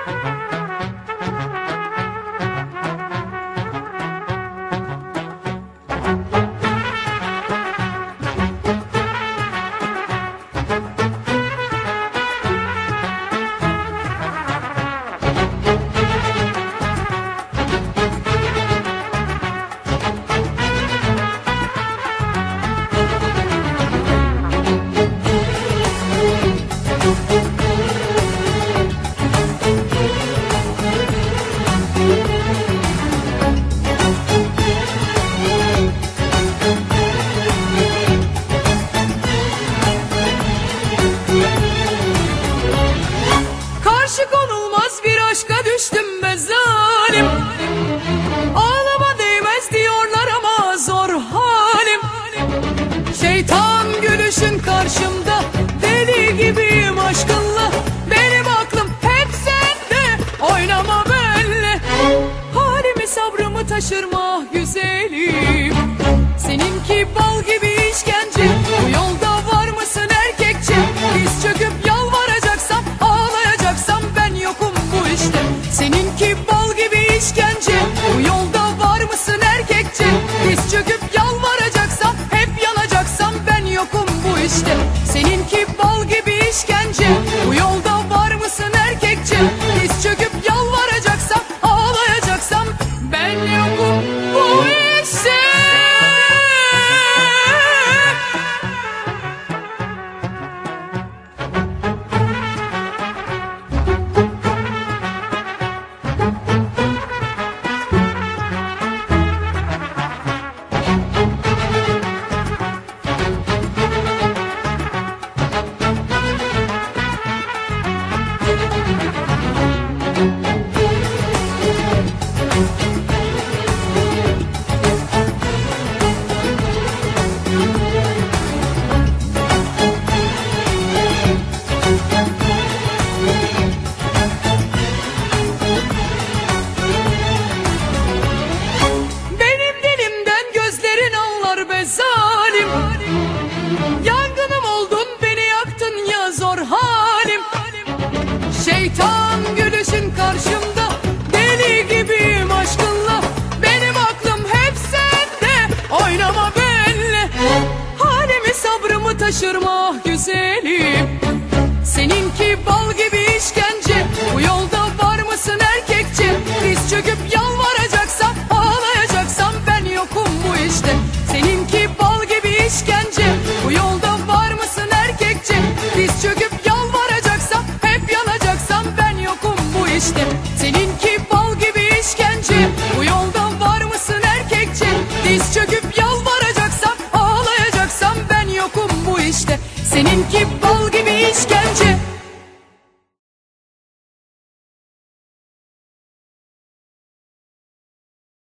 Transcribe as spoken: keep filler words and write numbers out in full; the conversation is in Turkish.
Karşı konulmaz bir aşka düştüm be zalim. Ağlama değmez diyorlar ama zor halim. Şeytan gülüşün karşımda, deli gibiyim aşkınla. Benim aklım hep sende, oynama benle. Halimi sabrımı taşırma güzelim. Seninki bal gibi işkence, bu yolda var mısın erkekçe? Diz çöküp yalvaracaksam, ağlayacaksam ben yokum bu işte. Seninki bal gibi işkence, bu yolda var mısın erkekçe? Diz çöküp yalvaracaksam, hep yanacaksam ben yokum bu işte. Seninki bal gibi işkence, bu yolda var mısın erkekçe? Diz çöküp yalvaracaksam, ağlayacaksam ben yokum bu işte. Zalim, yangınım oldun, beni yaktın ya zor halim. Şeytan gülüşün karşımda, deli gibiyim aşkınla. Benim aklım hep sende, oynama benle. Halimi sabrımı taşırma güzelim. Seninki bal gibi